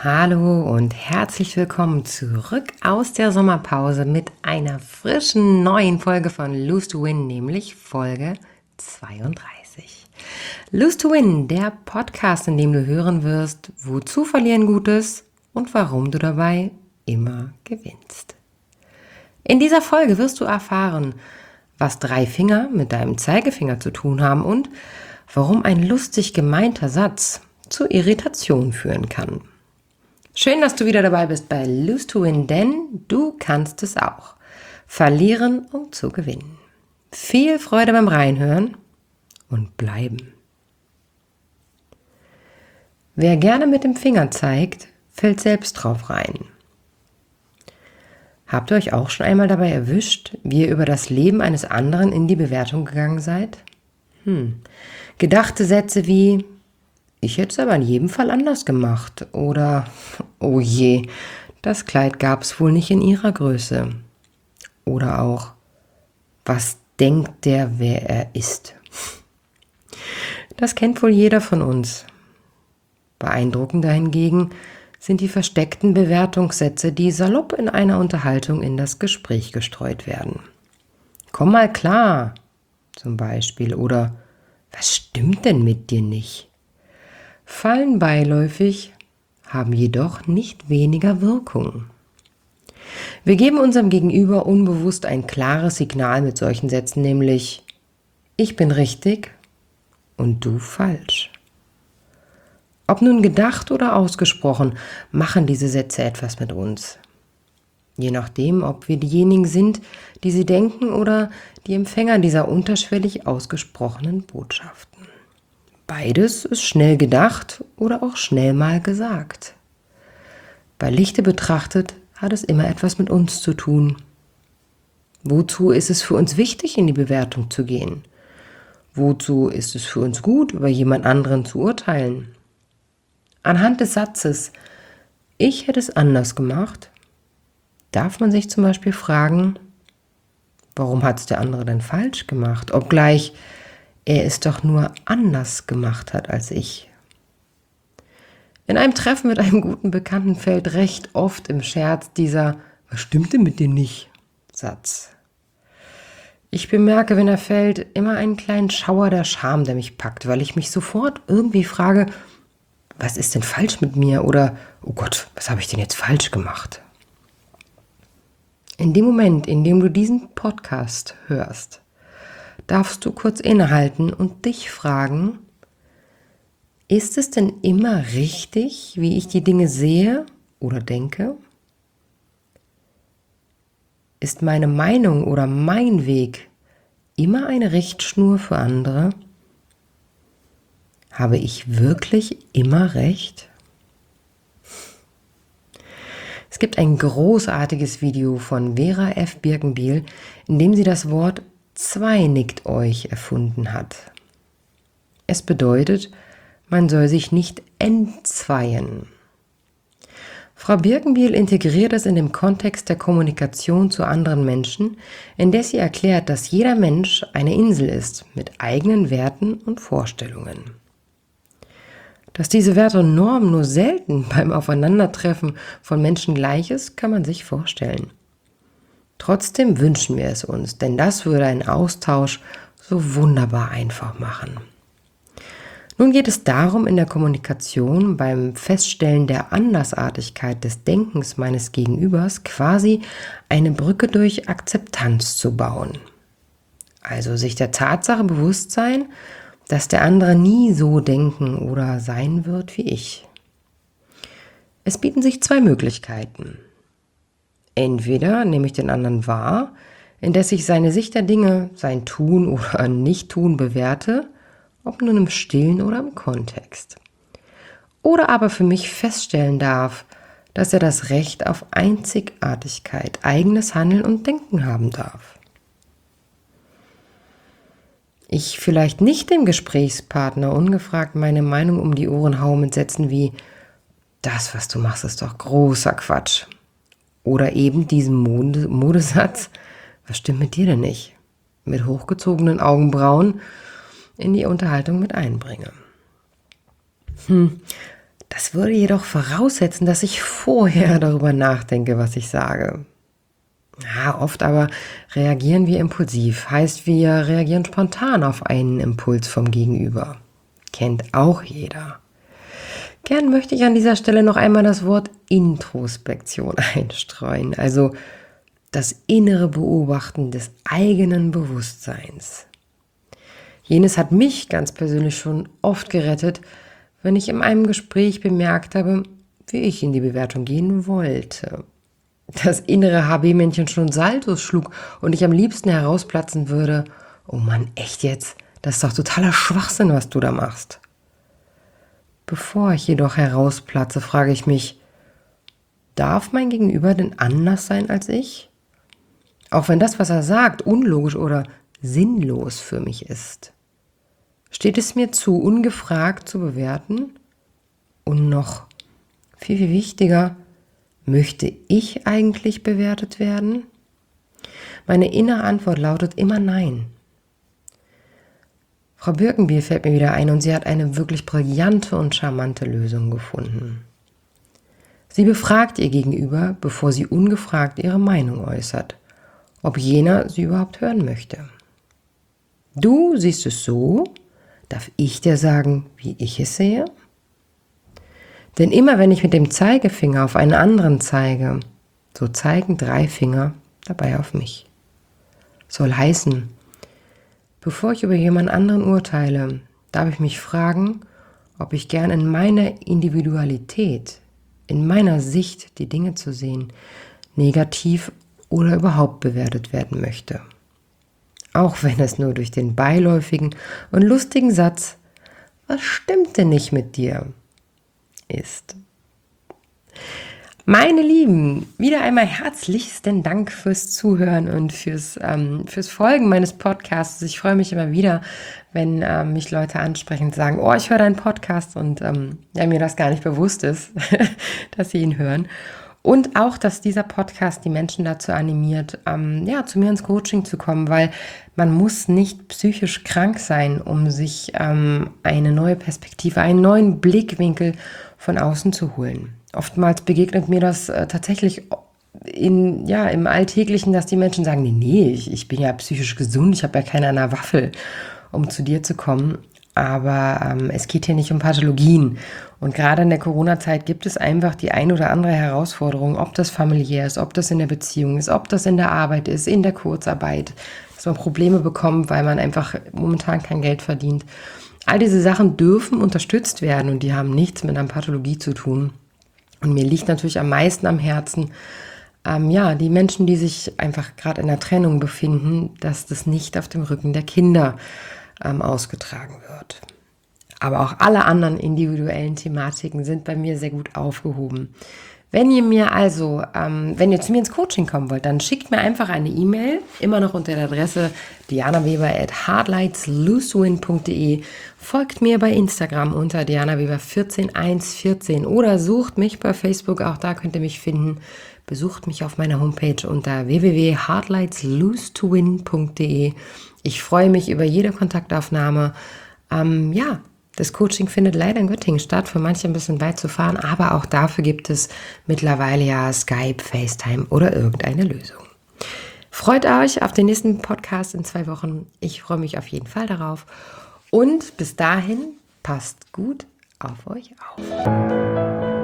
Hallo und herzlich willkommen zurück aus der Sommerpause mit einer frischen neuen Folge von Lose to Win, nämlich Folge 32. Lose to Win, der Podcast, in dem du hören wirst, wozu Verlieren gut ist und warum du dabei immer gewinnst. In dieser Folge wirst du erfahren, was 3 Finger mit deinem Zeigefinger zu tun haben und warum ein lustig gemeinter Satz zu Irritation führen kann. Schön, dass du wieder dabei bist bei Lose to Win, denn du kannst es auch. Verlieren, um zu gewinnen. Viel Freude beim Reinhören und bleiben. Wer gerne mit dem Finger zeigt, fällt selbst drauf rein. Habt ihr euch auch schon einmal dabei erwischt, wie ihr über das Leben eines anderen in die Bewertung gegangen seid? Gedachte Sätze wie: Ich hätte es aber in jedem Fall anders gemacht. Oder, oh je, das Kleid gab es wohl nicht in ihrer Größe. Oder auch, was denkt der, wer er ist? Das kennt wohl jeder von uns. Beeindruckender hingegen sind die versteckten Bewertungssätze, die salopp in einer Unterhaltung in das Gespräch gestreut werden. Komm mal klar, zum Beispiel. Oder, was stimmt denn mit dir nicht? Fallen beiläufig, haben jedoch nicht weniger Wirkung. Wir geben unserem Gegenüber unbewusst ein klares Signal mit solchen Sätzen, nämlich: Ich bin richtig und du falsch. Ob nun gedacht oder ausgesprochen, machen diese Sätze etwas mit uns. Je nachdem, ob wir diejenigen sind, die sie denken, oder die Empfänger dieser unterschwellig ausgesprochenen Botschaften. Beides ist schnell gedacht oder auch schnell mal gesagt. Bei Lichte betrachtet hat es immer etwas mit uns zu tun. Wozu ist es für uns wichtig, in die Bewertung zu gehen? Wozu ist es für uns gut, über jemand anderen zu urteilen? Anhand des Satzes „Ich hätte es anders gemacht“ darf man sich zum Beispiel fragen: Warum hat es der andere denn falsch gemacht, obgleich er es doch nur anders gemacht hat als ich? In einem Treffen mit einem guten Bekannten fällt recht oft im Scherz dieser „Was stimmt denn mit dir nicht?“ Satz. Ich bemerke, wenn er fällt, immer einen kleinen Schauer der Scham, der mich packt, weil ich mich sofort irgendwie frage: Was ist denn falsch mit mir? Oder, oh Gott, was habe ich denn jetzt falsch gemacht? In dem Moment, in dem du diesen Podcast hörst, darfst du kurz innehalten und dich fragen: Ist es denn immer richtig, wie ich die Dinge sehe oder denke? Ist meine Meinung oder mein Weg immer eine Richtschnur für andere? Habe ich wirklich immer recht? Es gibt ein großartiges Video von Vera F. Birkenbiel, in dem sie das Wort „zweinickt euch“ erfunden hat. Es bedeutet, man soll sich nicht entzweien. Frau Birkenbiel integriert es in dem Kontext der Kommunikation zu anderen Menschen, indes sie erklärt, dass jeder Mensch eine Insel ist mit eigenen Werten und Vorstellungen. Dass diese Werte und Normen nur selten beim Aufeinandertreffen von Menschen gleich ist, kann man sich vorstellen. Trotzdem wünschen wir es uns, denn das würde einen Austausch so wunderbar einfach machen. Nun geht es darum, in der Kommunikation beim Feststellen der Andersartigkeit des Denkens meines Gegenübers quasi eine Brücke durch Akzeptanz zu bauen. Also sich der Tatsache bewusst sein, dass der andere nie so denken oder sein wird wie ich. Es bieten sich 2 Möglichkeiten. Entweder nehme ich den anderen wahr, indes ich seine Sicht der Dinge, sein Tun oder Nicht-Tun bewerte, ob nun im Stillen oder im Kontext. Oder aber für mich feststellen darf, dass er das Recht auf Einzigartigkeit, eigenes Handeln und Denken haben darf. Ich vielleicht nicht dem Gesprächspartner ungefragt meine Meinung um die Ohren haue mit Sätzen wie „Das, was du machst, ist doch großer Quatsch“. Oder eben diesen Modesatz „Was stimmt mit dir denn nicht?“ mit hochgezogenen Augenbrauen in die Unterhaltung mit einbringe. Das würde jedoch voraussetzen, dass ich vorher darüber nachdenke, was ich sage. Ja, oft aber reagieren wir impulsiv, heißt wir reagieren spontan auf einen Impuls vom Gegenüber. Kennt auch jeder. Gern möchte ich an dieser Stelle noch einmal das Wort Introspektion einstreuen, also das innere Beobachten des eigenen Bewusstseins. Jenes hat mich ganz persönlich schon oft gerettet, wenn ich in einem Gespräch bemerkt habe, wie ich in die Bewertung gehen wollte. Das innere HB-Männchen schon Saltos schlug und ich am liebsten herausplatzen würde, oh Mann, echt jetzt? Das ist doch totaler Schwachsinn, was du da machst. Bevor ich jedoch herausplatze, frage ich mich, darf mein Gegenüber denn anders sein als ich? Auch wenn das, was er sagt, unlogisch oder sinnlos für mich ist. Steht es mir zu, ungefragt zu bewerten? Und noch viel, viel wichtiger, möchte ich eigentlich bewertet werden? Meine innere Antwort lautet immer nein. Frau Birkenbier fällt mir wieder ein und sie hat eine wirklich brillante und charmante Lösung gefunden. Sie befragt ihr Gegenüber, bevor sie ungefragt ihre Meinung äußert, ob jener sie überhaupt hören möchte. Du siehst es so, darf ich dir sagen, wie ich es sehe? Denn immer wenn ich mit dem Zeigefinger auf einen anderen zeige, so zeigen 3 Finger dabei auf mich. Soll heißen, bevor ich über jemand anderen urteile, darf ich mich fragen, ob ich gern in meiner Individualität, in meiner Sicht die Dinge zu sehen, negativ oder überhaupt bewertet werden möchte. Auch wenn es nur durch den beiläufigen und lustigen Satz, was stimmt denn nicht mit dir, ist. Meine Lieben, wieder einmal herzlichsten Dank fürs Zuhören und fürs Folgen meines Podcasts. Ich freue mich immer wieder, wenn mich Leute ansprechen und sagen, oh, ich höre deinen Podcast und mir das gar nicht bewusst ist, dass sie ihn hören. Und auch, dass dieser Podcast die Menschen dazu animiert, zu mir ins Coaching zu kommen, weil man muss nicht psychisch krank sein, um sich eine neue Perspektive, einen neuen Blickwinkel von außen zu holen. Oftmals begegnet mir das tatsächlich im Alltäglichen, dass die Menschen sagen, nee, ich bin ja psychisch gesund, ich habe ja keine an der Waffel, um zu dir zu kommen. Aber es geht hier nicht um Pathologien. Und gerade in der Corona-Zeit gibt es einfach die ein oder andere Herausforderung, ob das familiär ist, ob das in der Beziehung ist, ob das in der Arbeit ist, in der Kurzarbeit, dass man Probleme bekommt, weil man einfach momentan kein Geld verdient. All diese Sachen dürfen unterstützt werden und die haben nichts mit einer Pathologie zu tun. Und mir liegt natürlich am meisten am Herzen, die Menschen, die sich einfach gerade in der Trennung befinden, dass das nicht auf dem Rücken der Kinder ausgetragen wird. Aber auch alle anderen individuellen Thematiken sind bei mir sehr gut aufgehoben. Wenn ihr wenn ihr zu mir ins Coaching kommen wollt, dann schickt mir einfach eine E-Mail, immer noch unter der Adresse dianaweber@hardlightslosewin.de. Folgt mir bei Instagram unter dianaweber14114 oder sucht mich bei Facebook, auch da könnt ihr mich finden. Besucht mich auf meiner Homepage unter www.hardlightslose2win.de. Ich freue mich über jede Kontaktaufnahme. Das Coaching findet leider in Göttingen statt, für manche ein bisschen weit zu fahren, aber auch dafür gibt es mittlerweile ja Skype, FaceTime oder irgendeine Lösung. Freut euch auf den nächsten Podcast in 2 Wochen. Ich freue mich auf jeden Fall darauf. Und bis dahin, passt gut auf euch auf.